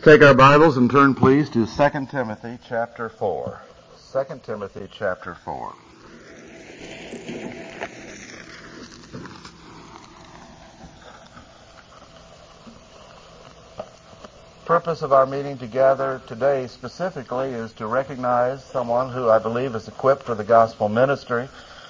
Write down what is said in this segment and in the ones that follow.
Take our Bibles and turn, please, to 2 Timothy chapter 4. 2 Timothy chapter 4. Purpose of our meeting together today specifically is to recognize someone who I believe is equipped for the gospel ministry,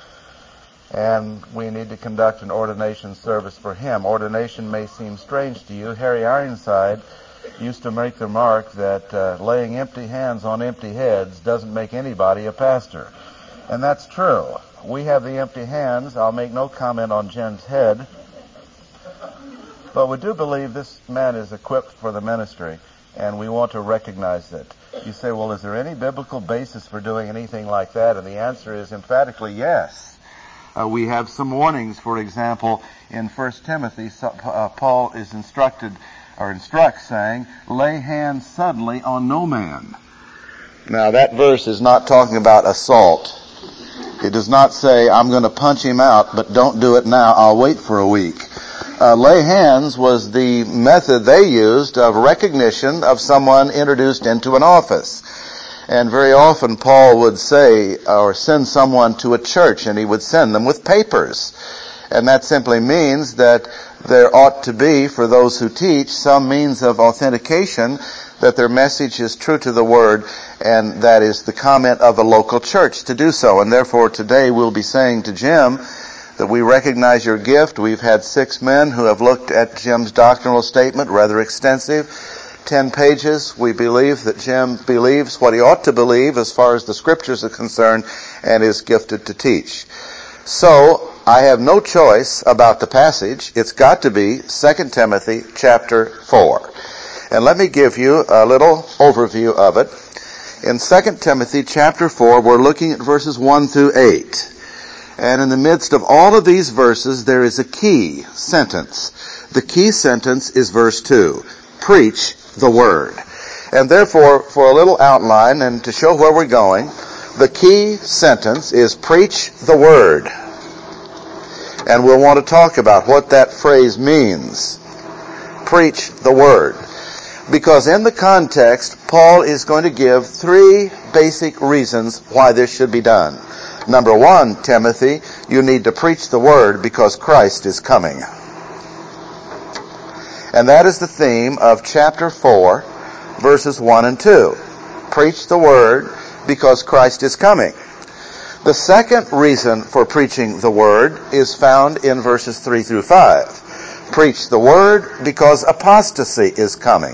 and we need to conduct an ordination service for him. Ordination may seem strange to you. Harry Ironside used to make the remark that laying empty hands on empty heads doesn't make anybody a pastor. And that's true. We have the empty hands. I'll make no comment on Jen's head. But we do believe this man is equipped for the ministry, and we want to recognize it. You say, well, is there any biblical basis for doing anything like that? And the answer is emphatically yes. We have some warnings. For example, in 1 Timothy, Paul is instructs saying, lay hands suddenly on no man. Now that verse is not talking about assault. It does not say, I'm going to punch him out, but don't do it now, I'll wait for a week. Lay hands was the method they used of recognition of someone introduced into an office. And very often Paul would say, or send someone to a church, and he would send them with papers. And that simply means that there ought to be, for those who teach, some means of authentication that their message is true to the Word, and that is the comment of a local church to do so. And therefore today we'll be saying to Jim that we recognize your gift. We've had 6 men who have looked at Jim's doctrinal statement, rather extensive, 10 pages. We believe that Jim believes what he ought to believe as far as the Scriptures are concerned, and is gifted to teach. So, I have no choice about the passage. It's got to be 2 Timothy chapter 4. And let me give you a little overview of it. In 2 Timothy chapter 4, we're looking at verses 1 through 8. And in the midst of all of these verses, there is a key sentence. The key sentence is verse 2. Preach the word. And therefore, for a little outline and to show where we're going, the key sentence is preach the word. And we'll want to talk about what that phrase means. Preach the word. Because in the context, Paul is going to give 3 basic reasons why this should be done. Number 1, Timothy, you need to preach the word because Christ is coming. And that is the theme of chapter 4, verses 1 and 2. Preach the word because Christ is coming. The second reason for preaching the word is found in verses 3 through 5. Preach the word because apostasy is coming.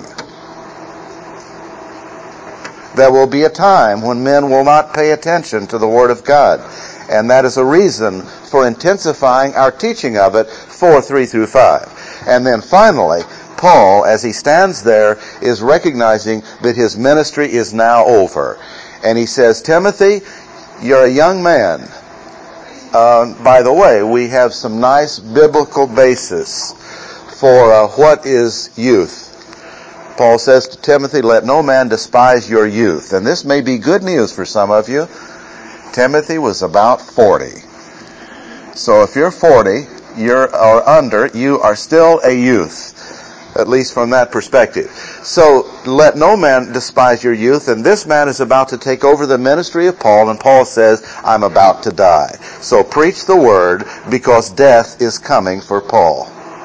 There will be a time when men will not pay attention to the Word of God. And that is a reason for intensifying our teaching of it, 4, 3 through 5. And then finally, Paul, as he stands there, is recognizing that his ministry is now over. And he says, Timothy, you're a young man. By the way, we have some nice biblical basis for what is youth. Paul says to Timothy, let no man despise your youth. And this may be good news for some of you. Timothy was about 40. So if you're 40, or under, you are still a youth. At least from that perspective. So let no man despise your youth. And this man is about to take over the ministry of Paul. And Paul says, I'm about to die. So preach the word because death is coming for Paul.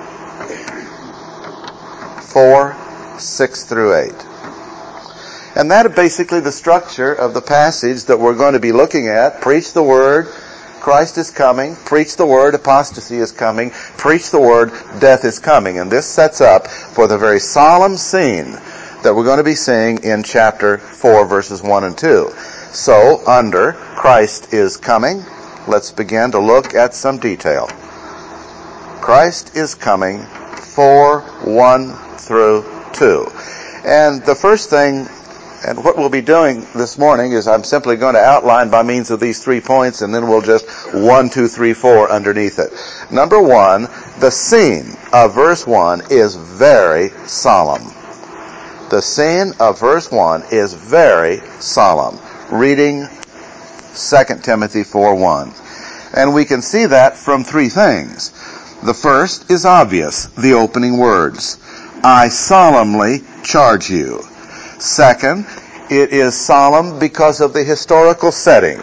4, 6 through 8. And that is basically the structure of the passage that we're going to be looking at. Preach the word, Christ is coming. Preach the word, apostasy is coming. Preach the word, death is coming. And this sets up for the very solemn scene that we're going to be seeing in chapter 4, verses 1 and 2. So, under Christ is coming, let's begin to look at some detail. Christ is coming, 4, 1 through 2. And the first thing, and what we'll be doing this morning, is I'm simply going to outline by means of these 3 points, and then we'll just 1, 2, 3, 4 underneath it. Number 1, the scene of verse 1 is very solemn. The scene of verse 1 is very solemn. Reading 2 Timothy 4:1. And we can see that from 3 things. The first is obvious, the opening words. I solemnly charge you. Second, it is solemn because of the historical setting.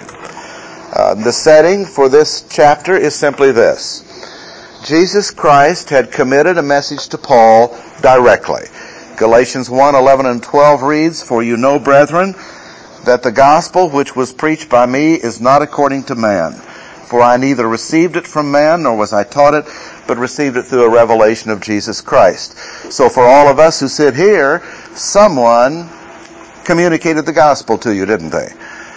The setting for this chapter is simply this. Jesus Christ had committed a message to Paul directly. Galatians 1:11 and 12 reads, "For you know, brethren, that the gospel which was preached by me is not according to man. For I neither received it from man, nor was I taught it, but received it through a revelation of Jesus Christ." So for all of us who sit here, someone communicated the gospel to you, didn't they?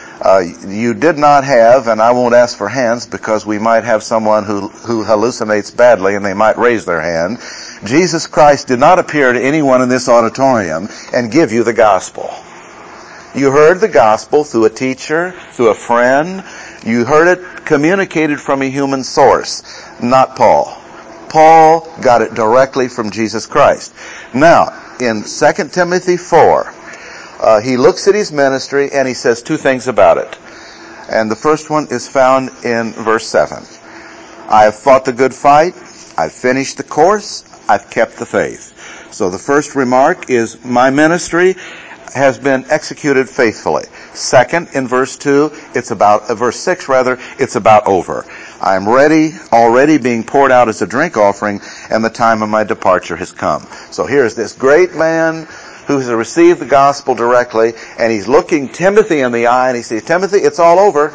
You did not have, and I won't ask for hands because we might have someone who hallucinates badly and they might raise their hand. Jesus Christ did not appear to anyone in this auditorium and give you the gospel. You heard the gospel through a teacher, through a friend. You heard it communicated from a human source, not Paul. Paul got it directly from Jesus Christ. Now, in 2 Timothy 4, he looks at his ministry and he says two things about it. And the first one is found in verse 7. I have fought the good fight. I've finished the course. I've kept the faith. So the first remark is my ministry has been executed faithfully. Second, in verse 2, verse 6 rather, it's about over. I'm ready, already being poured out as a drink offering, and the time of my departure has come. So here's this great man who has received the gospel directly, and he's looking Timothy in the eye, and he says, Timothy, it's all over.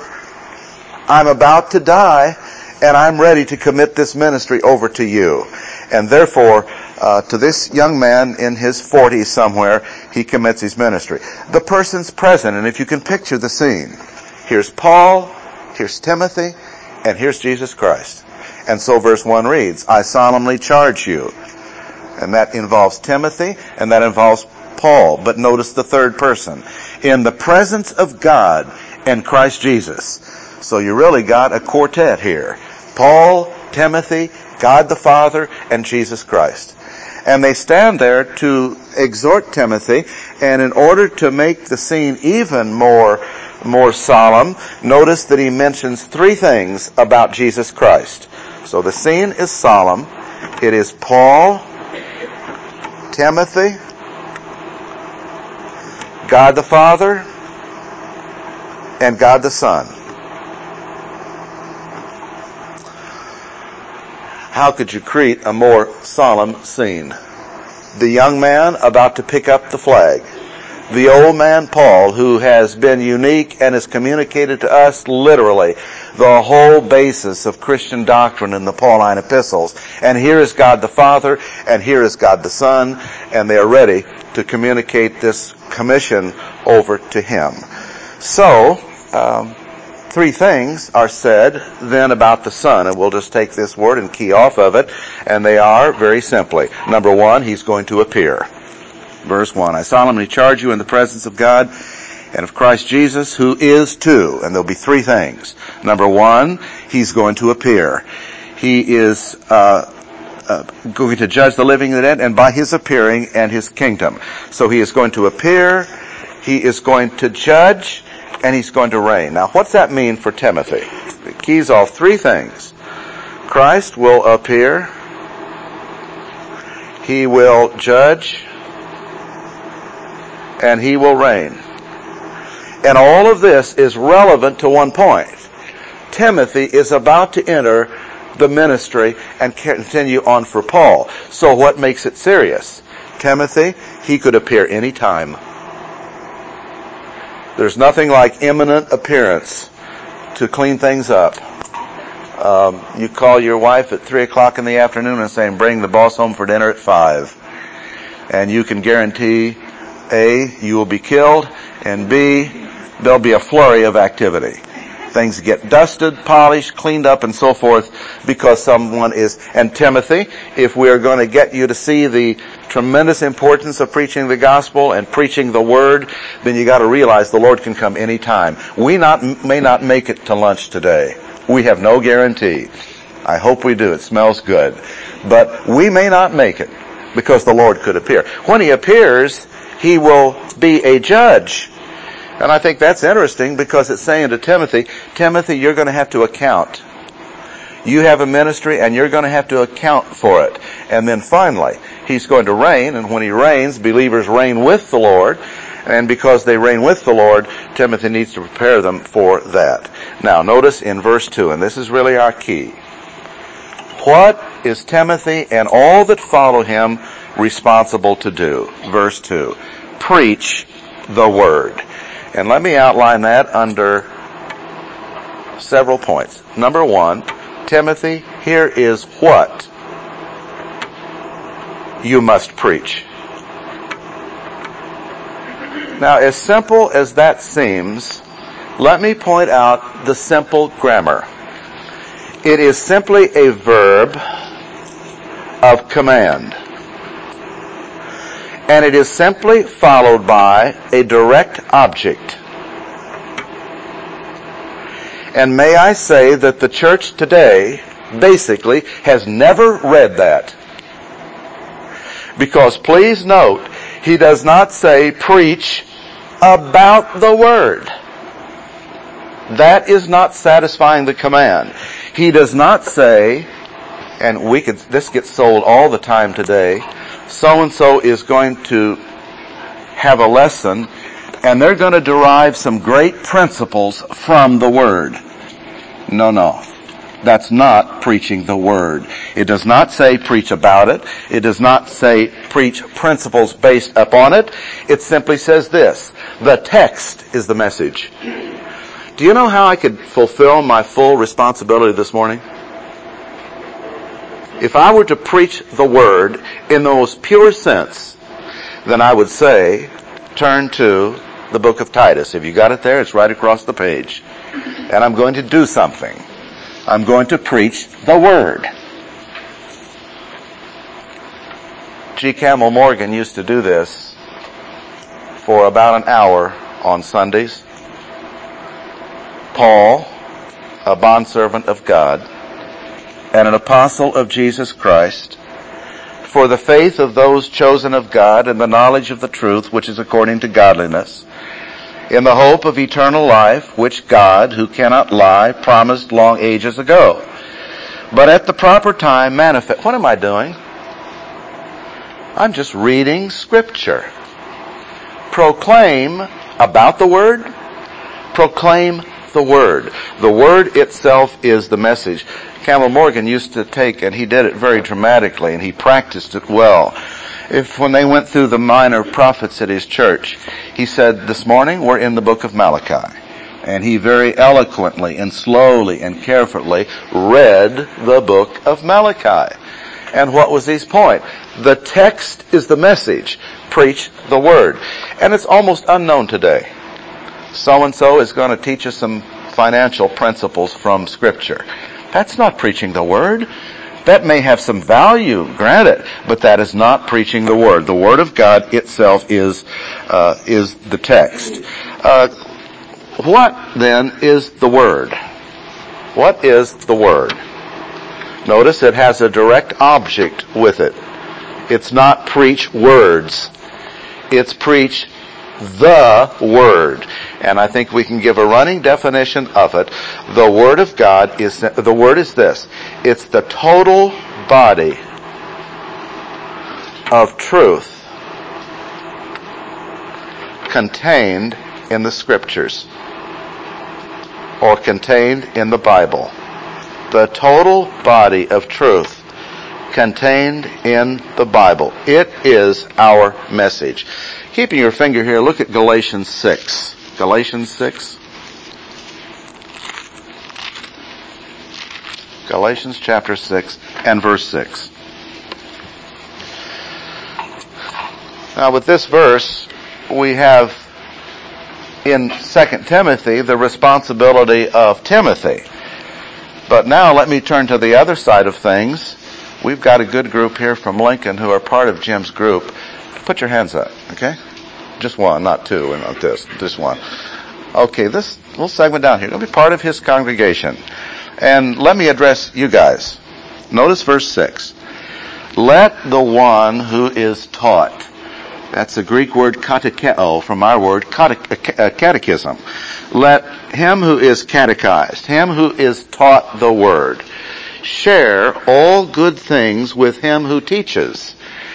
I'm about to die, and I'm ready to commit this ministry over to you. And therefore, to this young man in his 40s somewhere, he commits his ministry. The person's present, and if you can picture the scene, here's Paul, here's Timothy, and here's Jesus Christ. And so verse 1 reads, I solemnly charge you. And that involves Timothy, and that involves Paul. But notice the third person. In the presence of God and Christ Jesus. So you really got a quartet here. Paul, Timothy, God the Father, and Jesus Christ. And they stand there to exhort Timothy, and in order to make the scene even more solemn, notice that he mentions three things about Jesus Christ. So the scene is solemn. It is Paul, Timothy, God the Father, and God the Son. How could you create a more solemn scene? The young man about to pick up the flag. The old man, Paul, who has been unique and has communicated to us literally the whole basis of Christian doctrine in the Pauline epistles. And here is God the Father, and here is God the Son, and they are ready to communicate this commission over to him. So, three things are said then about the Son, and we'll just take this word and key off of it, and they are very simply. Number one, he's going to appear. Verse 1, I solemnly charge you in the presence of God and of Christ Jesus, who is two, and there'll be three things. Number one, he's going to appear. He is going to judge the living and the dead, and by his appearing and his kingdom. So he is going to appear, he is going to judge, and he's going to reign. Now, what's that mean for Timothy? It keys off three things. Christ will appear, he will judge, and he will reign. And all of this is relevant to one point. Timothy is about to enter the ministry and continue on for Paul. So what makes it serious? Timothy, he could appear any time. There's nothing like imminent appearance to clean things up. You call your wife at 3 o'clock in the afternoon and say, bring the boss home for dinner at 5. And you can guarantee, A, you will be killed, and B, there'll be a flurry of activity. Things get dusted, polished, cleaned up, and so forth because someone is. And Timothy, if we are going to get you to see the tremendous importance of preaching the gospel and preaching the word, then you got to realize the Lord can come any time. We may not make it to lunch today. We have no guarantee. I hope we do. It smells good. But we may not make it because the Lord could appear. When he appears, he will be a judge. And I think that's interesting because it's saying to Timothy, Timothy, you're going to have to account. You have a ministry and you're going to have to account for it. And then finally, He's going to reign, and when he reigns, believers reign with the Lord. And because they reign with the Lord, Timothy needs to prepare them for that. Now, notice in verse 2, and this is really our key. What is Timothy and all that follow him responsible to do? Verse 2. Preach the word. And let me outline that under several points. Number 1, Timothy, here is what you must preach. Now, as simple as that seems, let me point out the simple grammar. It is simply a verb of command. And it is simply followed by a direct object. And may I say that the church today basically has never read that. Because please note, he does not say preach about the word. That is not satisfying the command. He does not say, and this gets sold all the time today, so-and-so is going to have a lesson, and they're going to derive some great principles from the word. No. That's not preaching the word. It does not say preach about it. It does not say preach principles based upon it. It simply says this: the text is the message. Do you know how I could fulfill my full responsibility this morning? If I were to preach the word in the most pure sense, then I would say, turn to the book of Titus. If you got it there, it's right across the page. And I'm going to do something. I'm going to preach the word. G. Campbell Morgan used to do this for about an hour on Sundays. Paul, a bondservant of God and an apostle of Jesus Christ, for the faith of those chosen of God and the knowledge of the truth which is according to godliness, in the hope of eternal life, which God, who cannot lie, promised long ages ago, but at the proper time manifest. What am I doing? I'm just reading Scripture. Proclaim about the Word. Proclaim the Word. The Word itself is the message. Campbell Morgan used to take, and he did it very dramatically, and he practiced it well. When they went through the minor prophets at his church, he said, this morning we're in the book of Malachi. And he very eloquently and slowly and carefully read the book of Malachi. And what was his point? The text is the message. Preach the word. And it's almost unknown today. So-and-so is going to teach us some financial principles from Scripture. That's not preaching the word. That may have some value, granted, but that is not preaching the word. The word of God itself is the text. What then is the word? What is the word? Notice it has a direct object with it. It's not preach words. It's preach the word. And I think we can give a running definition of it. The word of God is this. It's the total body of truth contained in the Scriptures or contained in the Bible. The total body of truth contained in the Bible. It is our message. Keeping your finger here, look at Galatians 6. Galatians 6. Galatians chapter 6 and verse 6. Now with this verse, we have in 2 Timothy the responsibility of Timothy. But now let me turn to the other side of things. We've got a good group here from Lincoln who are part of Jim's group. Put your hands up, okay? Just one, not two, and not this. Just one. Okay, this little segment down here, it'll be part of his congregation. And let me address you guys. Notice verse 6. Let the one who is taught. That's the Greek word katekeo from our word catechism. Let him who is catechized, him who is taught the word, share all good things with him who teaches.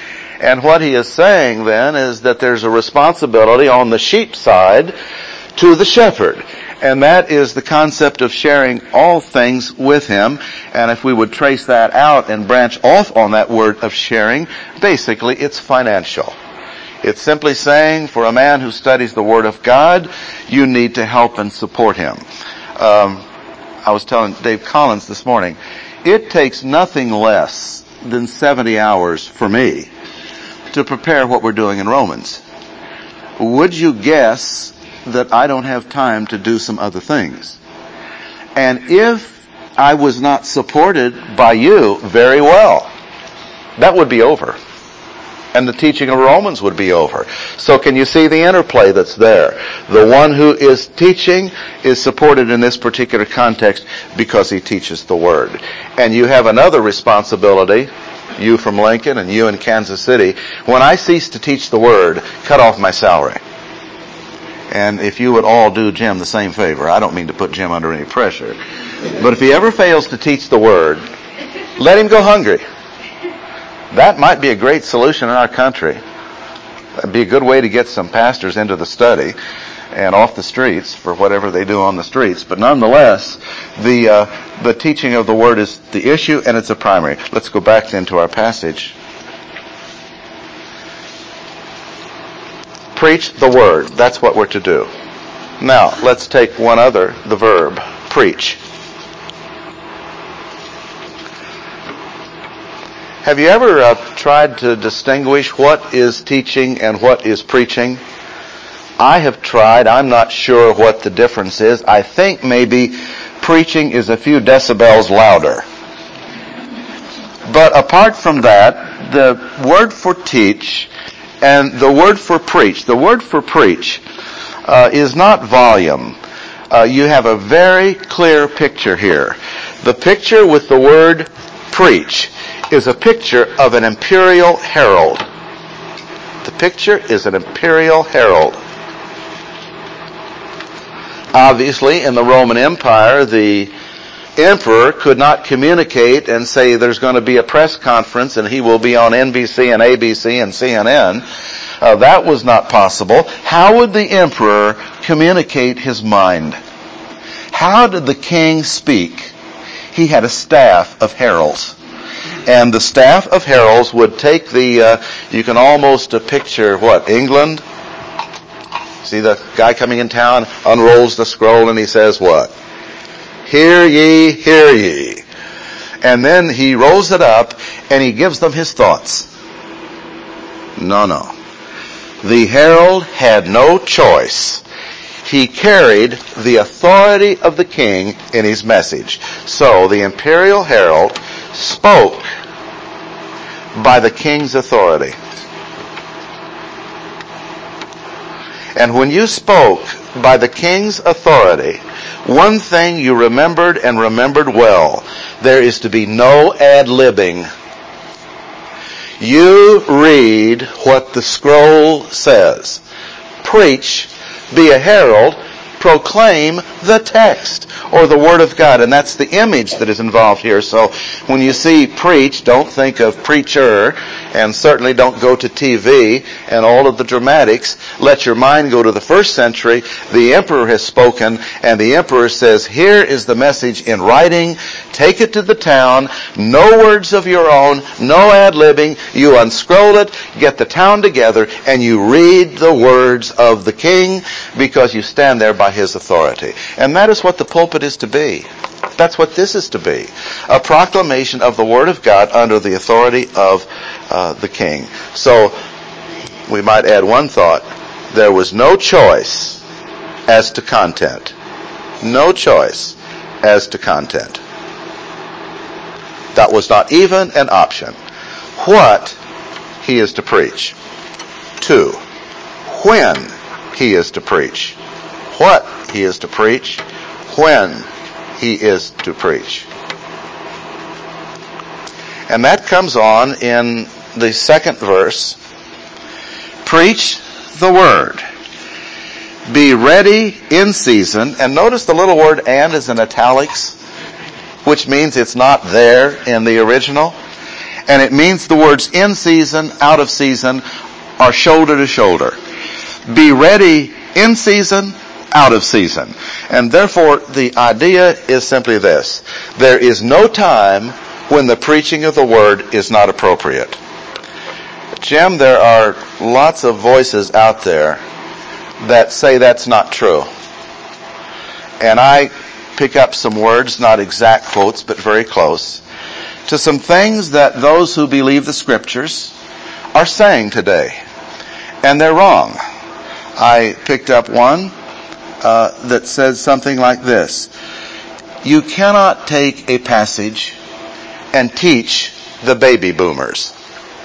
And what he is saying then is that there's a responsibility on the sheep side to the shepherd. And that is the concept of sharing all things with him. And if we would trace that out and branch off on that word of sharing, basically it's financial. It's simply saying for a man who studies the Word of God, you need to help and support him. I was telling Dave Collins this morning, it takes nothing less than 70 hours for me to prepare what we're doing in Romans. Would you guess that I don't have time to do some other things? And if I was not supported by you very well, that would be over. And the teaching of Romans would be over. So can you see the interplay that's there? The one who is teaching is supported in this particular context because he teaches the Word. And you have another responsibility, you from Lincoln and you in Kansas City. When I cease to teach the Word, cut off my salary. And if you would all do Jim the same favor, I don't mean to put Jim under any pressure, but if he ever fails to teach the Word, let him go hungry. That might be a great solution in our country. That'd be a good way to get some pastors into the study and off the streets for whatever they do on the streets. But nonetheless, the teaching of the Word is the issue, and it's a primary. Let's go back then to our passage. Preach the Word. That's what we're to do. Now, let's take one other, the verb, preach. Have you ever tried to distinguish what is teaching and what is preaching? I have tried. I'm not sure what the difference is. I think maybe preaching is a few decibels louder. But apart from that, the word for teach and the word for preach, is not volume. You have a very clear picture here. The picture with the word preach is a picture of an imperial herald. The picture is an imperial herald. Obviously, in the Roman Empire, the emperor could not communicate and say there's going to be a press conference and he will be on NBC and ABC and CNN. That was not possible. How would the emperor communicate his mind? How did the king speak? He had a staff of heralds. And the staff of heralds would take you can almost picture England? See the guy coming in town, unrolls the scroll and he says what? Hear ye, hear ye. And then he rolls it up and he gives them his thoughts. No. The herald had no choice. He carried the authority of the king in his message. So the imperial herald spoke by the king's authority. And when you spoke by the king's authority, one thing you remembered and remembered well, there is to be no ad-libbing. You read what the scroll says. Preach, be a herald, proclaim the text or the Word of God. And that's the image that is involved here. So when you see preach, don't think of preacher, and certainly don't go to TV and all of the dramatics. Let your mind go to the first century. The emperor has spoken, and the emperor says, here is the message in writing. Take it to the town. No words of your own. No ad-libbing. You unscroll it, get the town together, and you read the words of the king because you stand there by his authority. And that is what the pulpit is to be. That's what this is to be. A proclamation of the Word of God under the authority of the king. So, we might add one thought. There was no choice as to content. No choice as to content. That was not even an option. What he is to preach. 2. When he is to preach. What he is to preach. When he is to preach. And that comes on in the second verse. Preach the word. Be ready in season. And notice the little word and is in italics, which means it's not there in the original. And it means the words in season, out of season are shoulder to shoulder. Be ready in season, out of season. And therefore, the idea is simply this. There is no time when the preaching of the Word is not appropriate. Jim, there are lots of voices out there that say that's not true. And I pick up some words, not exact quotes, but very close, to some things that those who believe the Scriptures are saying today. And they're wrong. I picked up one that says something like this. You cannot take a passage and teach the baby boomers.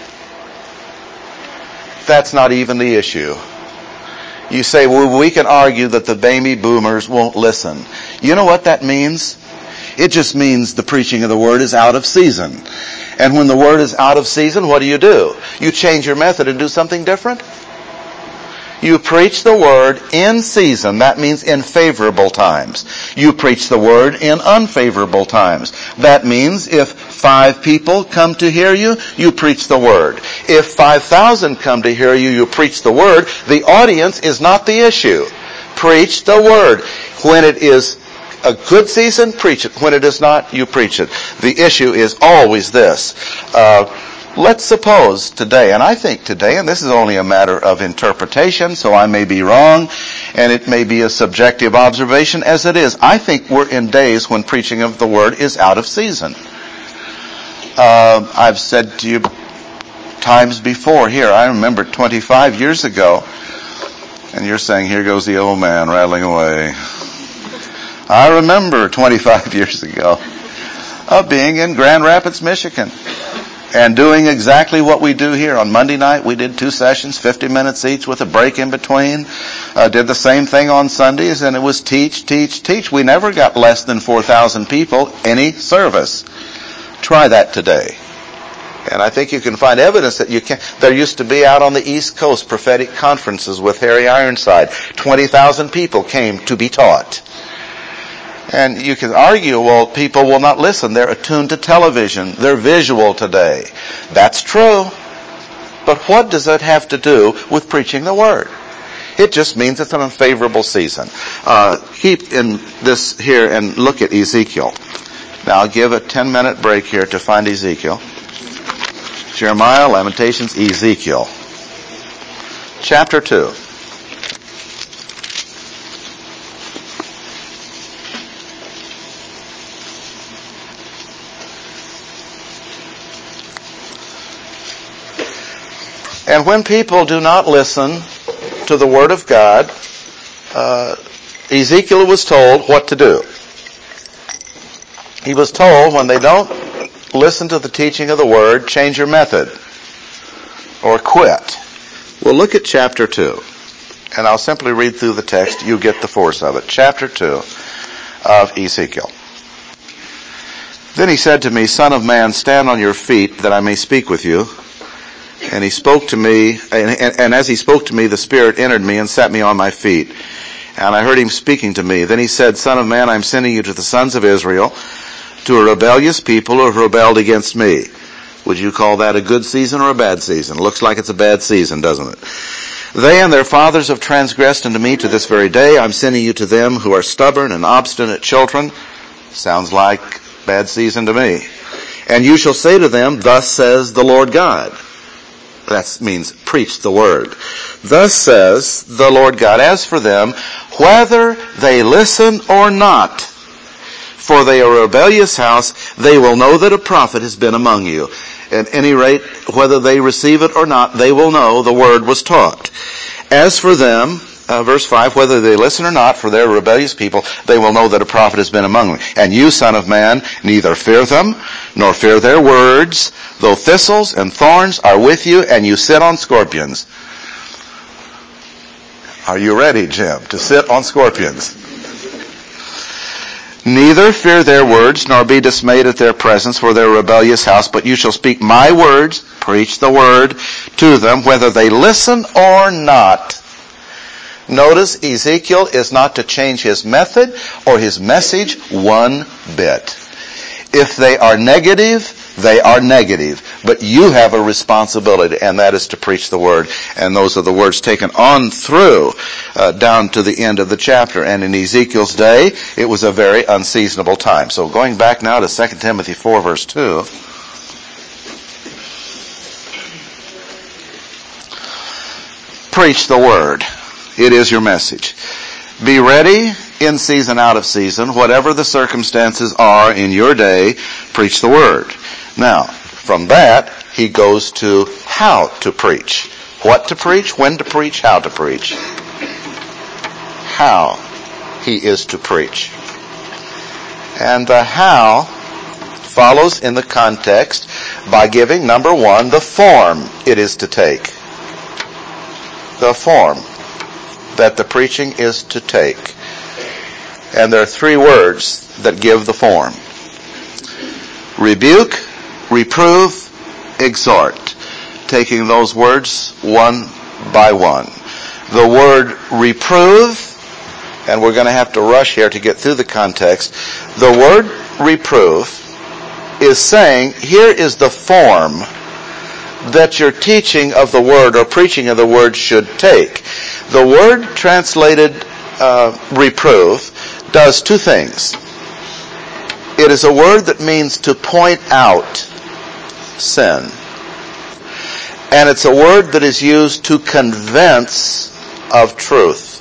That's not even the issue. You say, well, we can argue that the baby boomers won't listen. You know what that means? It just means the preaching of the Word is out of season. And when the Word is out of season, what do? You change your method and do something different? You preach the Word in season. That means in favorable times. You preach the Word in unfavorable times. That means if 5 people come to hear you, you preach the Word. If 5,000 come to hear you, you preach the Word. The audience is not the issue. Preach the Word. When it is a good season, preach it. When it is not, you preach it. The issue is always this. Let's suppose today, and I think today, and this is only a matter of interpretation, so I may be wrong, and it may be a subjective observation as it is. I think we're in days when preaching of the Word is out of season. I've said to you times before here, I remember 25 years ago, and you're saying, here goes the old man rattling away. I remember 25 years ago of being in Grand Rapids, Michigan, and doing exactly what we do here. On Monday night, we did 2 sessions, 50 minutes each with a break in between. Did the same thing on Sundays, and it was teach. We never got less than 4,000 people any service. Try that today. And I think you can find evidence that you can. There used to be out on the East Coast prophetic conferences with Harry Ironside. 20,000 people came to be taught. And you can argue, well, people will not listen. They're attuned to television. They're visual today. That's true. But what does that have to do with preaching the Word? It just means it's an unfavorable season. Keep in this here and look at Ezekiel. Now I'll give a 10-minute break here to find Ezekiel. Jeremiah, Lamentations, Ezekiel. Chapter 2. And when people do not listen to the Word of God, Ezekiel was told what to do. He was told when they don't listen to the teaching of the Word, change your method or quit. Well, look at chapter 2. And I'll simply read through the text. You get the force of it. Chapter 2 of Ezekiel. Then he said to me, Son of man, stand on your feet that I may speak with you. And he spoke to me, and as he spoke to me, the Spirit entered me and set me on my feet. And I heard him speaking to me. Then he said, Son of man, I'm sending you to the sons of Israel, to a rebellious people who have rebelled against me. Would you call that a good season or a bad season? Looks like it's a bad season, doesn't it? They and their fathers have transgressed unto me to this very day. I'm sending you to them who are stubborn and obstinate children. Sounds like bad season to me. And you shall say to them, Thus says the Lord God. That means preach the Word. Thus says the Lord God, as for them, whether they listen or not, for they are a rebellious house, they will know that a prophet has been among you. At any rate, whether they receive it or not, they will know the Word was taught. As for them, verse 5, whether they listen or not, for their rebellious people, they will know that a prophet has been among them. And you, son of man, neither fear them, nor fear their words, though thistles and thorns are with you, and you sit on scorpions. Are you ready, Jim, to sit on scorpions? Neither fear their words, nor be dismayed at their presence, for their rebellious house, but you shall speak my words, preach the Word to them, whether they listen or not. Notice Ezekiel is not to change his method or his message one bit. If they are negative, They are negative. But you have a responsibility, and that is to preach the word. And those are the words taken on through down to the end of the chapter. And in Ezekiel's day, it was a very unseasonable time. So going back now to 2 Timothy 4, verse 2. Preach the word. It is your message. Be ready in season, out of season. Whatever the circumstances are in your day, preach the word. Now, from that, he goes to how to preach. What to preach, when to preach, how to preach. How he is to preach. And the how follows in the context by giving, number one, the form it is to take. The form that the preaching is to take. And there are three words that give the form. Rebuke, reprove, exhort. Taking those words one by one. The word reprove, and we're going to have to rush here to get through the context. The word reprove is saying, here is the form that your teaching of the word or preaching of the word should take. The word translated reprove does two things. It is a word that means to point out sin. And it's a word that is used to convince of truth.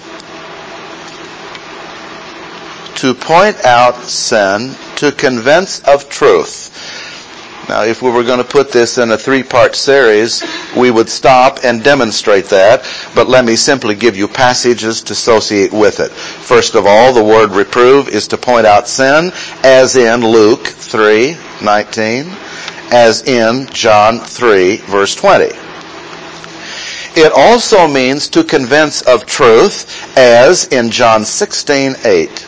To point out sin, to convince of truth. Now, if we were going to put this in a three-part series, we would stop and demonstrate that, but let me simply give you passages to associate with it. First of all, the word reprove is to point out sin, as in Luke 3:19, as in John 3, verse 20. It also means to convince of truth, as in John 16:8.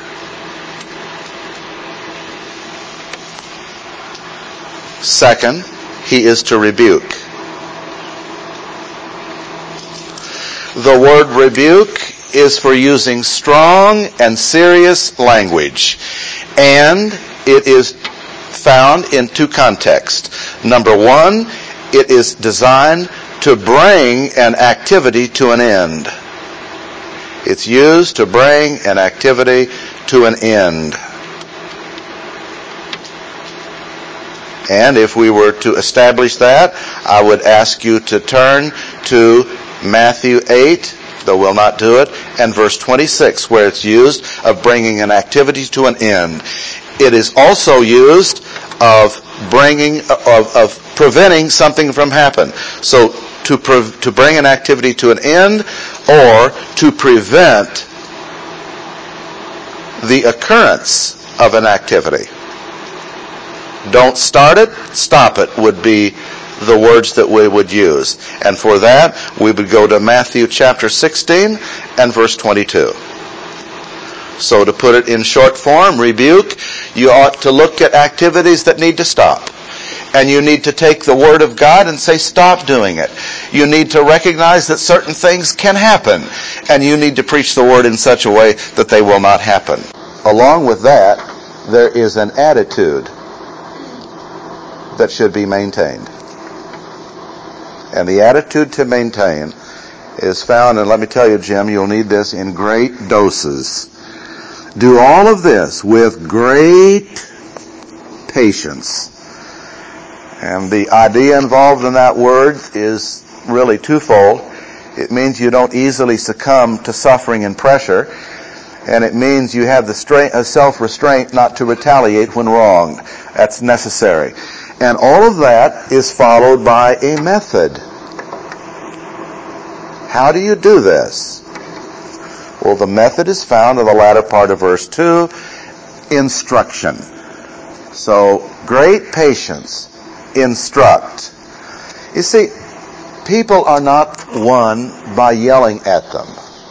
Second, he is to rebuke. The word rebuke is for using strong and serious language. And it is found in two contexts. Number one, it is designed to bring an activity to an end. It's used to bring an activity to an end. And if we were to establish that, I would ask you to turn to Matthew 8, though we'll not do it, and verse 26, where it's used of bringing an activity to an end. It is also used of preventing something from happening. So to bring an activity to an end, or to prevent the occurrence of an activity. Don't start it, stop it would be the words that we would use. And for that, we would go to Matthew chapter 16 and verse 22. So to put it in short form, rebuke, you ought to look at activities that need to stop. And you need to take the Word of God and say, stop doing it. You need to recognize that certain things can happen. And you need to preach the Word in such a way that they will not happen. Along with that, there is an attitude that should be maintained. And the attitude to maintain is found, and let me tell you, Jim, you'll need this in great doses. Do all of this with great patience. And the idea involved in that word is really twofold. It means you don't easily succumb to suffering and pressure. And it means you have the self-restraint not to retaliate when wronged. That's necessary. And all of that is followed by a method. How do you do this? Well, the method is found in the latter part of verse 2, instruction. So, great patience, instruct. You see, people are not won by yelling at them.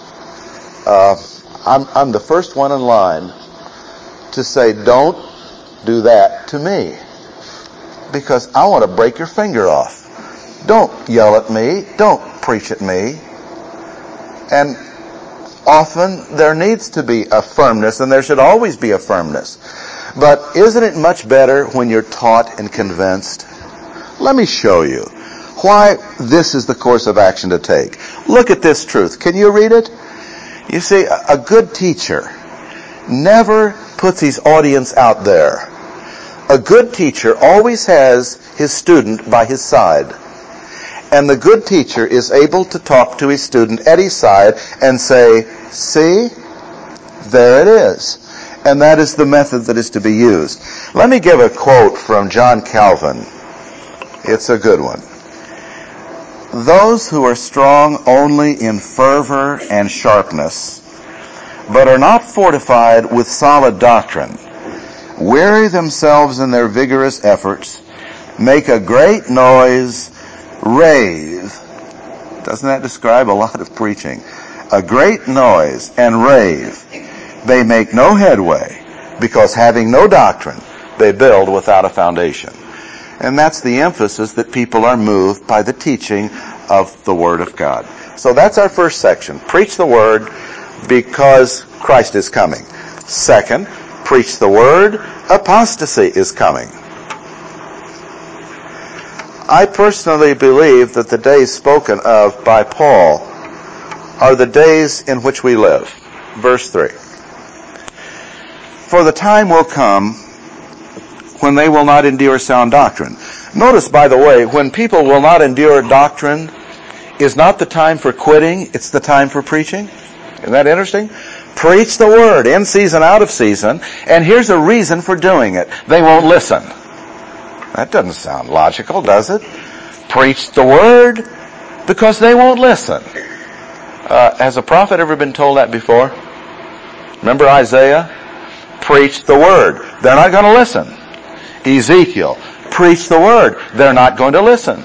I'm the first one in line to say, don't do that to me, because I want to break your finger off. Don't yell at me. Don't preach at me. And often there needs to be a firmness, and there should always be a firmness. But isn't it much better when you're taught and convinced? Let me show you why this is the course of action to take. Look at this truth. Can you read it? You see, a good teacher never puts his audience out there. A good teacher always has his student by his side. And the good teacher is able to talk to his student at his side and say, see, there it is. And that is the method that is to be used. Let me give a quote from John Calvin. It's a good one. Those who are strong only in fervor and sharpness, but are not fortified with solid doctrine, weary themselves in their vigorous efforts, make a great noise, rave. Doesn't that describe a lot of preaching? A great noise and rave. They make no headway, because having no doctrine, they build without a foundation. And that's the emphasis that people are moved by the teaching of the Word of God. So that's our first section. Preach the Word because Christ is coming. Second, preach the Word, apostasy is coming. I personally believe that the days spoken of by Paul are the days in which we live. Verse 3. For the time will come when they will not endure sound doctrine. Notice, by the way, when people will not endure doctrine is not the time for quitting, it's the time for preaching. Isn't that interesting? Preach the Word, in season, out of season, and here's a reason for doing it. They won't listen. That doesn't sound logical, does it? Preach the Word because they won't listen. Has a prophet ever been told that before? Remember Isaiah? Preach the Word. They're not going to listen. Ezekiel, preach the Word. They're not going to listen.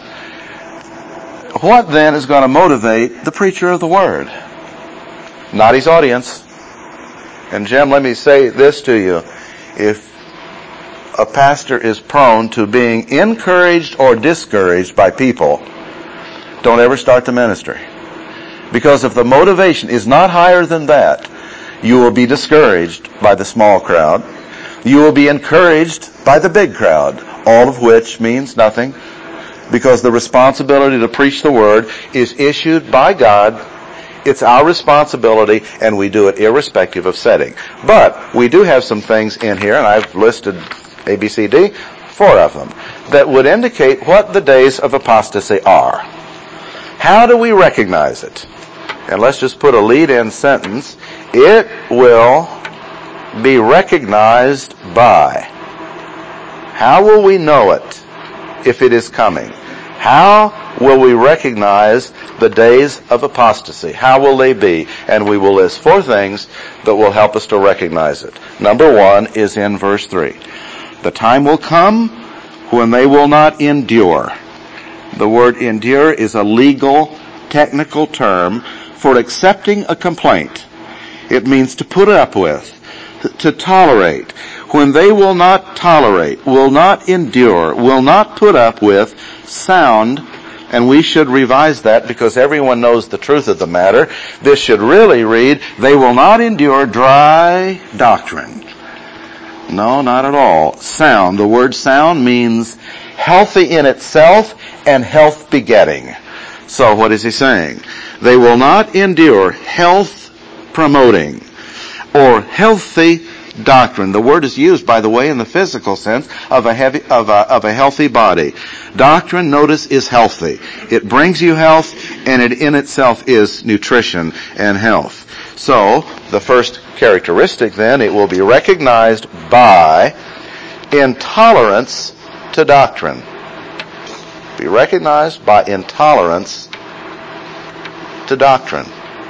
What then is going to motivate the preacher of the Word? Not his audience. And Jim, let me say this to you. If a pastor is prone to being encouraged or discouraged by people, don't ever start the ministry. Because if the motivation is not higher than that, you will be discouraged by the small crowd. You will be encouraged by the big crowd, all of which means nothing, because the responsibility to preach the Word is issued by God. It's our responsibility, and we do it irrespective of setting. But we do have some things in here, and I've listed A, B, C, D, 4 of them, that would indicate what the days of apostasy are. How do we recognize it? And let's just put a lead-in sentence. It will be recognized by. How will we know it if it is coming? How will we recognize the days of apostasy? How will they be? And we will list 4 things that will help us to recognize it. Number 1 is in verse 3. The time will come when they will not endure. The word endure is a legal, technical term for accepting a complaint. It means to put up with, to tolerate. When they will not tolerate, will not endure, will not put up with sound, and we should revise that because everyone knows the truth of the matter. This should really read, they will not endure dry doctrine. No, not at all. Sound. The word sound means healthy in itself and health begetting. So what is he saying? They will not endure health promoting or healthy doctrine. The word is used, by the way, in the physical sense of a healthy body. Doctrine, notice, is healthy. It brings you health, and it in itself is nutrition and health. So, the first characteristic then, it will be recognized by intolerance to doctrine. Be recognized by intolerance to doctrine.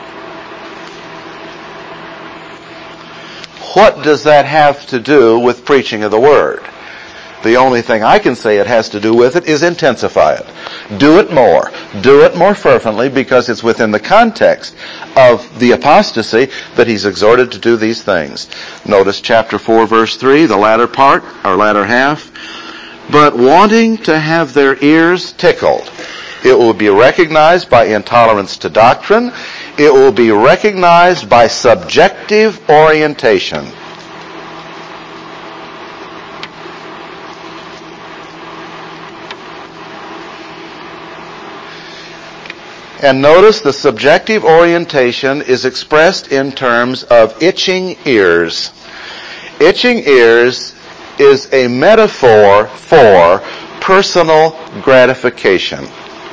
What does that have to do with preaching of the Word? The only thing I can say it has to do with it is intensify it. Do it more. Do it more fervently, because it's within the context of the apostasy that he's exhorted to do these things. Notice chapter 4, verse 3, the latter part, or latter half. But wanting to have their ears tickled. It will be recognized by intolerance to doctrine. It will be recognized by subjective orientation. And notice the subjective orientation is expressed in terms of itching ears. Itching ears is a metaphor for personal gratification.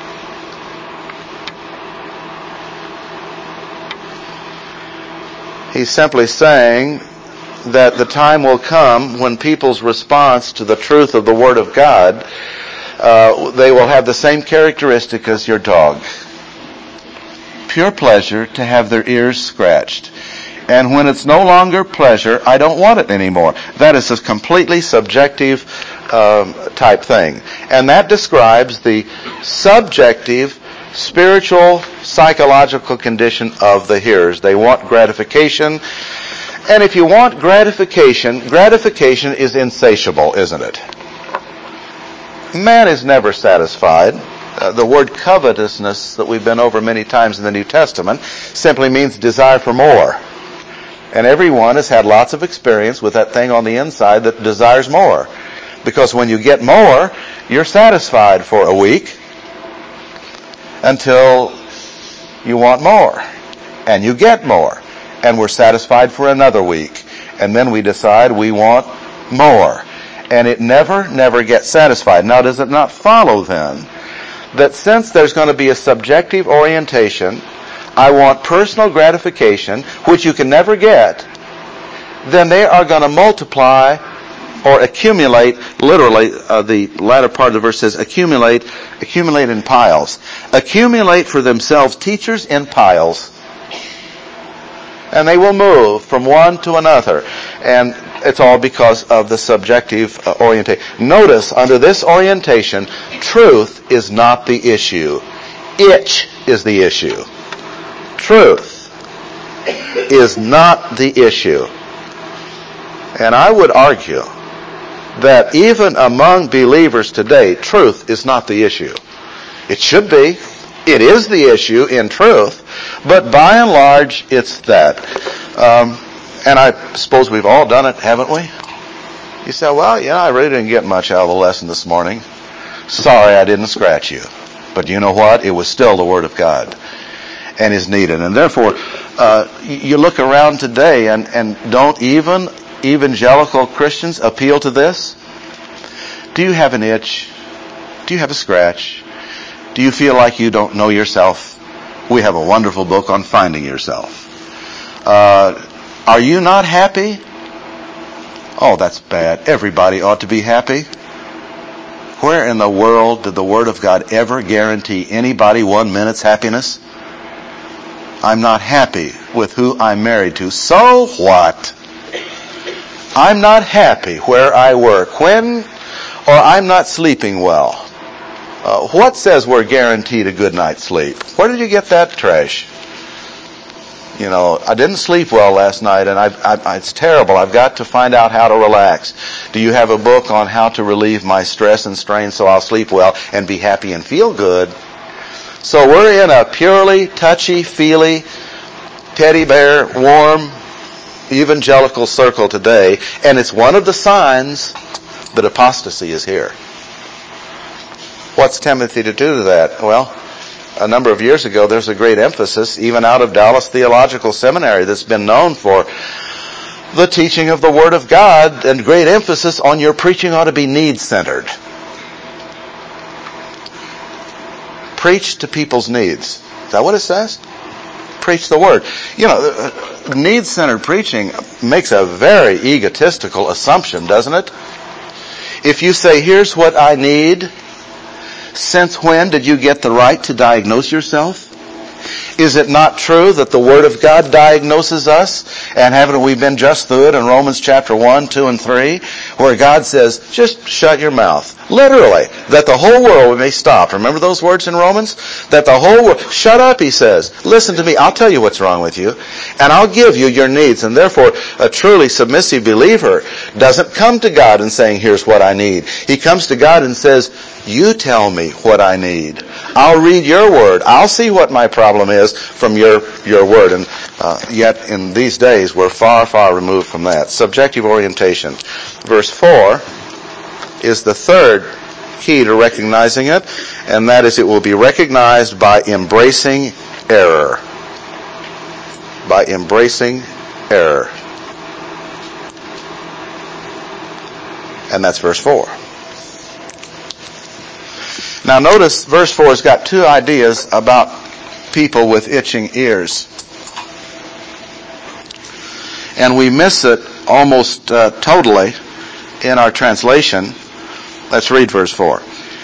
He's simply saying that the time will come when people's response to the truth of the Word of God, they will have the same characteristic as your dog. Pure pleasure to have their ears scratched. And when it's no longer pleasure, I don't want it anymore. That is a completely subjective type thing. And that describes the subjective, spiritual, psychological condition of the hearers. They want gratification. And if you want gratification, gratification is insatiable, isn't it? Man is never satisfied. The word covetousness that we've been over many times in the New Testament simply means desire for more. And everyone has had lots of experience with that thing on the inside that desires more. Because when you get more, you're satisfied for a week until you want more. And you get more. And we're satisfied for another week. And then we decide we want more. And it never gets satisfied. Now, does it not follow then that since there's going to be a subjective orientation, I want personal gratification, which you can never get, then they are going to multiply or accumulate, literally, the latter part of the verse says accumulate in piles. Accumulate for themselves teachers in piles. And they will move from one to another. And it's all because of the subjective orientation. Notice, under this orientation, truth is not the issue. Itch is the issue. Truth is not the issue. And I would argue that even among believers today, truth is not the issue. It should be. It is the issue in truth. But by and large, it's that. And I suppose we've all done it, haven't we? You say, well, yeah, I really didn't get much out of the lesson this morning. Sorry I didn't scratch you. But you know what? It was still the Word of God and is needed. And therefore, you look around today and don't even evangelical Christians appeal to this? Do you have an itch? Do you have a scratch? Do you feel like you don't know yourself? We have a wonderful book on finding yourself. Are you not happy? Oh, that's bad. Everybody ought to be happy. Where in the world did the Word of God ever guarantee anybody 1 minute's happiness? I'm not happy with who I'm married to. So what? I'm not happy where I work. Or I'm not sleeping well. What says we're guaranteed a good night's sleep? Where did you get that trash? You know, I didn't sleep well last night, and it's terrible. I've got to find out how to relax. Do you have a book on how to relieve my stress and strain so I'll sleep well and be happy and feel good? So we're in a purely touchy-feely, teddy bear, warm, evangelical circle today, and it's one of the signs that apostasy is here. What's Timothy to do to that? Well, a number of years ago, there's a great emphasis, even out of Dallas Theological Seminary, that's been known for the teaching of the Word of God, and great emphasis on your preaching ought to be need-centered. Preach to people's needs. Is that what it says? Preach the Word. You know, need-centered preaching makes a very egotistical assumption, doesn't it? If you say, here's what I need, since when did you get the right to diagnose yourself? Is it not true that the Word of God diagnoses us? And haven't we been just through it in Romans chapter 1, 2, and 3, where God says, just shut your mouth. Literally, that the whole world may stop. Remember those words in Romans? That the whole world, shut up, he says. Listen to me, I'll tell you what's wrong with you, and I'll give you your needs. And therefore, a truly submissive believer doesn't come to God and saying, here's what I need. He comes to God and says, you tell me what I need. I'll read your Word. I'll see what my problem is from your Word. And yet in these days, we're far, far removed from that. Subjective orientation. Verse 4 is the third key to recognizing it. and that is it will be recognized by embracing error. By embracing error. And that's verse 4. Now notice verse 4 has got two ideas about people with itching ears. And we miss it almost totally in our translation. Let's read verse 4.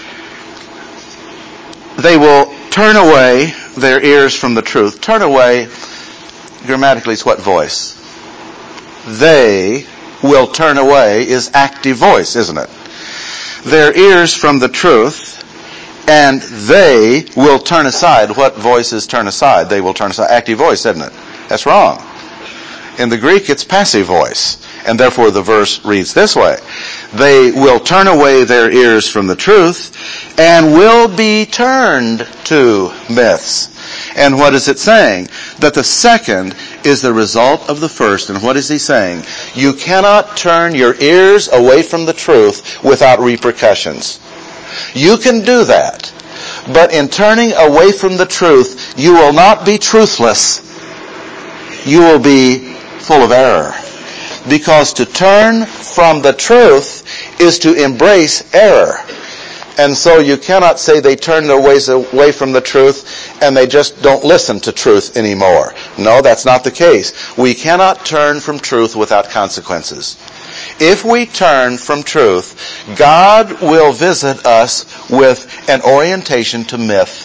They will turn away their ears from the truth. Turn away, grammatically, is what voice? They will turn away is active voice, isn't it? Their ears from the truth, and they will turn aside. What voice is turn aside? They will turn aside. Active voice, isn't it? That's wrong. In the Greek, it's passive voice. And therefore the verse reads this way. They will turn away their ears from the truth and will be turned to myths. And what is it saying? That the second is the result of the first. And what is he saying? You cannot turn your ears away from the truth without repercussions. You can do that. But in turning away from the truth, you will not be truthless. You will be full of error. Because to turn from the truth is to embrace error. And so you cannot say they turn their ways away from the truth and they just don't listen to truth anymore. No, that's not the case. We cannot turn from truth without consequences. If we turn from truth, God will visit us with an orientation to myth.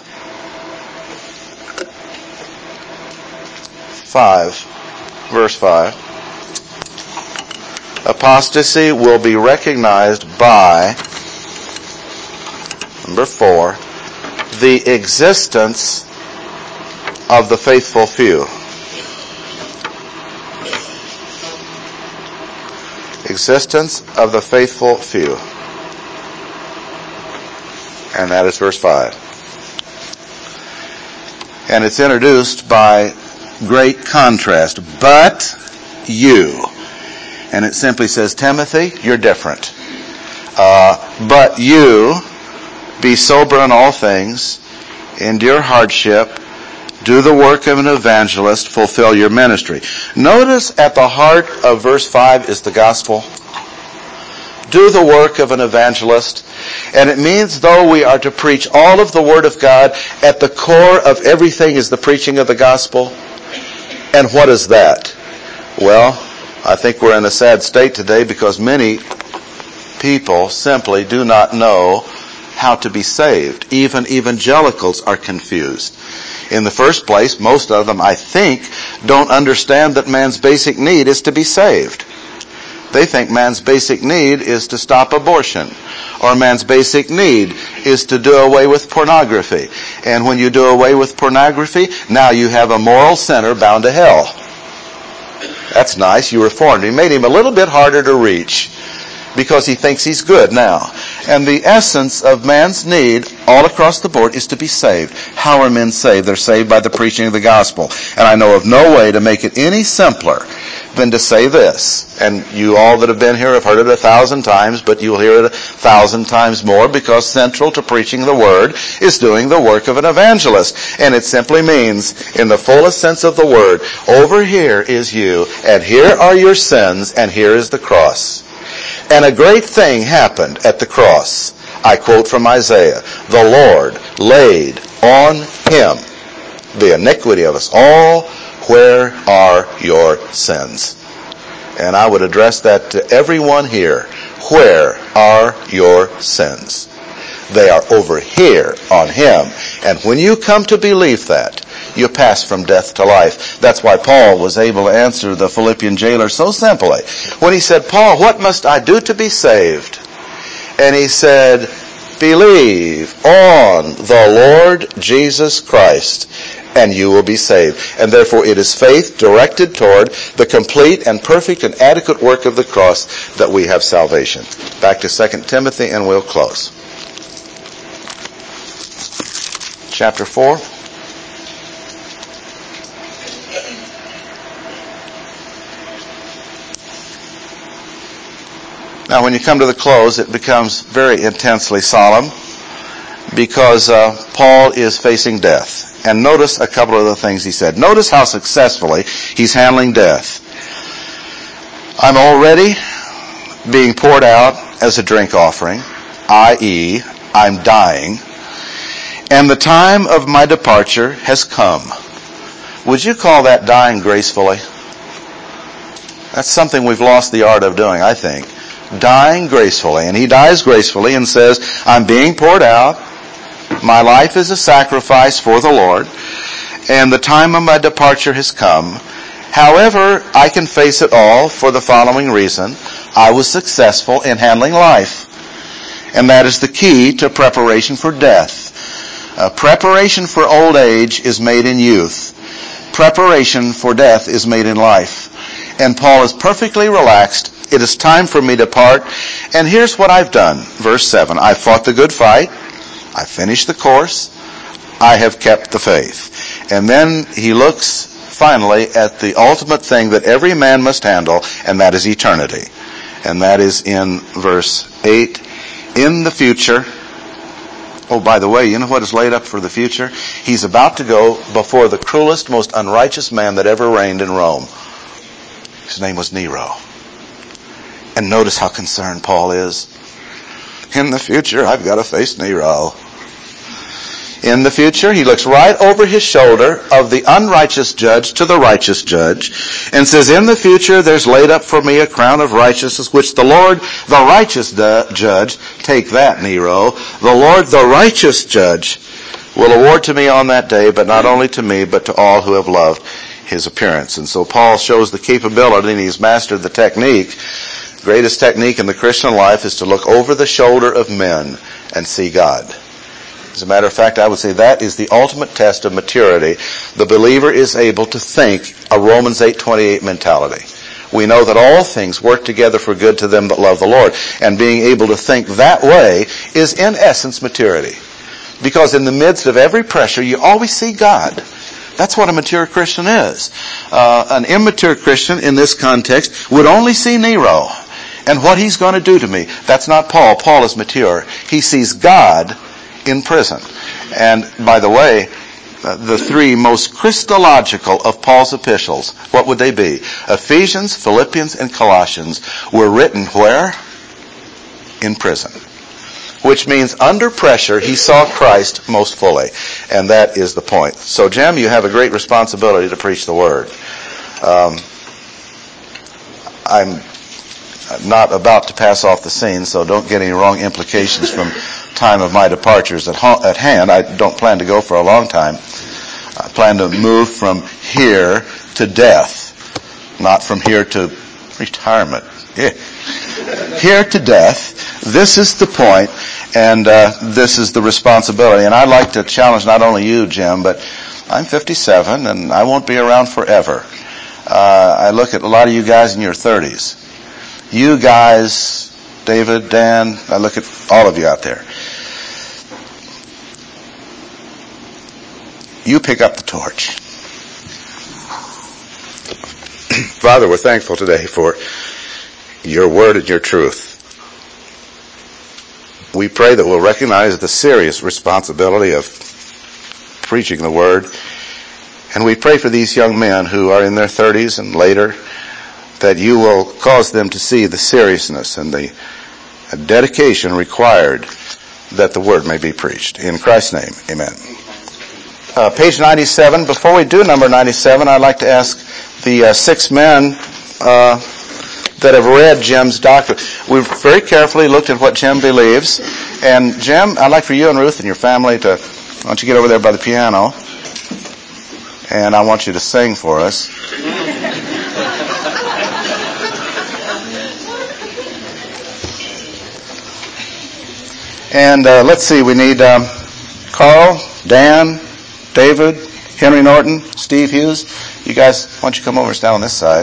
5, verse 5. Apostasy will be recognized by, number 4, the existence of the faithful few. Existence of the faithful few. And that is verse 5. And it's introduced by great contrast. But you. And it simply says, Timothy, you're different. But you, be sober in all things, endure hardship, do the work of an evangelist, fulfill your ministry. Notice at the heart of verse 5 is the gospel. Do the work of an evangelist. And it means though we are to preach all of the Word of God, at the core of everything is the preaching of the gospel. And what is that? Well, I think we're in a sad state today because many people simply do not know how to be saved. Even evangelicals are confused. In the first place, most of them, I think, don't understand that man's basic need is to be saved. They think man's basic need is to stop abortion, or man's basic need is to do away with pornography. And when you do away with pornography, now you have a moral sinner bound to hell. That's nice, you reformed. You made him a little bit harder to reach because he thinks he's good now. And the essence of man's need all across the board is to be saved. How are men saved? They're saved by the preaching of the gospel. And I know of no way to make it any simpler than to say this. And you all that have been here have heard it 1,000 times, but you'll hear it 1,000 times more because central to preaching the word is doing the work of an evangelist. And it simply means, in the fullest sense of the word, over here is you, and here are your sins, and here is the cross. And a great thing happened at the cross. I quote from Isaiah, the Lord laid on him the iniquity of us all. Where are your sins? And I would address that to everyone here. Where are your sins? They are over here on him. And when you come to believe that, you pass from death to life. That's why Paul was able to answer the Philippian jailer so simply. When he said, Paul, what must I do to be saved? And he said, believe on the Lord Jesus Christ, and you will be saved. And therefore it is faith directed toward the complete and perfect and adequate work of the cross that we have salvation. Back to 2 Timothy and we'll close. Chapter 4. Now when you come to the close, it becomes very intensely solemn because Paul is facing death. And notice a couple of the things he said. Notice how successfully he's handling death. I'm already being poured out as a drink offering, i.e., I'm dying, and the time of my departure has come. Would you call that dying gracefully? That's something we've lost the art of doing, I think. Dying gracefully. And he dies gracefully and says, I'm being poured out. My life is a sacrifice for the Lord, and the time of my departure has come. However, I can face it all for the following reason. I was successful in handling life. And that is the key to preparation for death. Preparation for old age is made in youth. Preparation for death is made in life. And Paul is perfectly relaxed. It is time for me to depart. And here's what I've done. Verse 7. I fought the good fight. I finished the course. I have kept the faith. And then he looks finally at the ultimate thing that every man must handle, and that is eternity. And that is in verse 8. In the future, oh, by the way, you know what is laid up for the future? He's about to go before the cruelest, most unrighteous man that ever reigned in Rome. His name was Nero. And notice how concerned Paul is. In the future, I've got to face Nero. In the future, he looks right over his shoulder of the unrighteous judge to the righteous judge and says, in the future, there's laid up for me a crown of righteousness, which the Lord, the righteous judge, take that, Nero, the Lord, the righteous judge, will award to me on that day, but not only to me, but to all who have loved his appearance. And so Paul shows the capability, and he's mastered the technique. The greatest technique in the Christian life is to look over the shoulder of men and see God. As a matter of fact, I would say that is the ultimate test of maturity. The believer is able to think a Romans 8:28 mentality. We know that all things work together for good to them that love the Lord. And being able to think that way is in essence maturity. Because in the midst of every pressure, you always see God. That's what a mature Christian is. An immature Christian in this context would only see Nero and what he's going to do to me. That's not Paul. Paul is mature. He sees God in prison. And by the way, the three most Christological of Paul's epistles, what would they be? Ephesians, Philippians, and Colossians were written where? In prison. Which means under pressure, he saw Christ most fully. And that is the point. So, Jim, you have a great responsibility to preach the Word. I'm not about to pass off the scene, so don't get any wrong implications from time of my departures at hand. I don't plan to go for a long time. I plan to move from here to death, not from here to retirement. Yeah. Here to death. This is the point, and this is the responsibility. And I'd like to challenge not only you, Jim, but I'm 57, and I won't be around forever. I look at a lot of you guys in your 30s. You guys, David, Dan, I look at all of you out there. You pick up the torch. Father, we're thankful today for your word and your truth. We pray that we'll recognize the serious responsibility of preaching the word. And we pray for these young men who are in their 30s and later, that you will cause them to see the seriousness and the dedication required that the word may be preached. In Christ's name, amen. Page 97. Before we do number 97, I'd like to ask the 6 men that have read Jim's doctrine. We've very carefully looked at what Jim believes. And Jim, I'd like for you and Ruth and your family to, why don't you get over there by the piano? And I want you to sing for us. And let's see, we need Carl, Dan, David, Henry Norton, Steve Hughes. You guys, why don't you come over and stand on this side?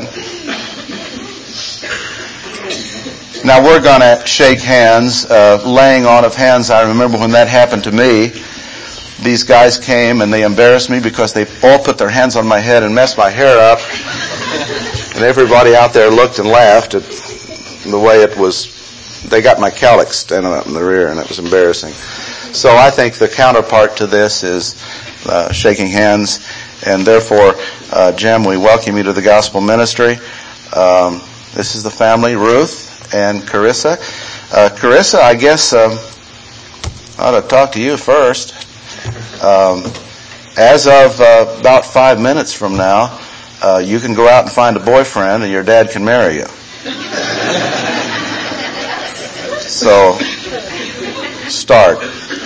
Now we're going to shake hands, laying on of hands. I remember when that happened to me. These guys came and they embarrassed me because they all put their hands on my head and messed my hair up. And everybody out there looked and laughed at the way it was. They got my calyx standing up in the rear, and it was embarrassing. So I think the counterpart to this is shaking hands. And therefore, Jim, we welcome you to the gospel ministry. This is the family, Ruth and Carissa. Carissa, I guess I ought to talk to you first. As of about 5 minutes from now, you can go out and find a boyfriend and your dad can marry you. So, start.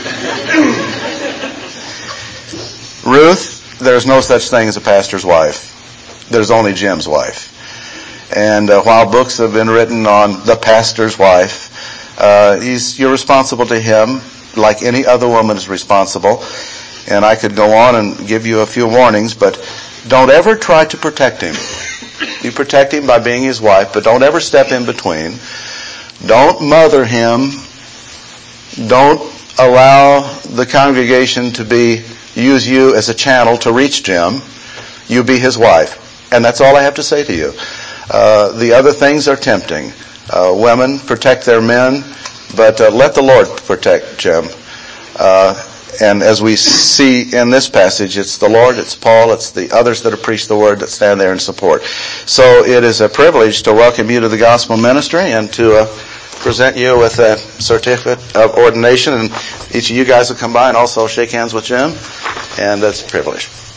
Ruth, there's no such thing as a pastor's wife. There's only Jim's wife. And while books have been written on the pastor's wife, you're responsible to him like any other woman is responsible. And I could go on and give you a few warnings, but don't ever try to protect him. You protect him by being his wife, but don't ever step in between. Don't mother him. Don't allow the congregation to use you as a channel to reach Jim. You be his wife. And that's all I have to say to you. The other things are tempting. Women protect their men, but let the Lord protect Jim. And as we see in this passage, it's the Lord, it's Paul, it's the others that have preached the word that stand there in support. So it is a privilege to welcome you to the gospel ministry and to present you with a certificate of ordination. And each of you guys will come by and also shake hands with Jim. And that's a privilege.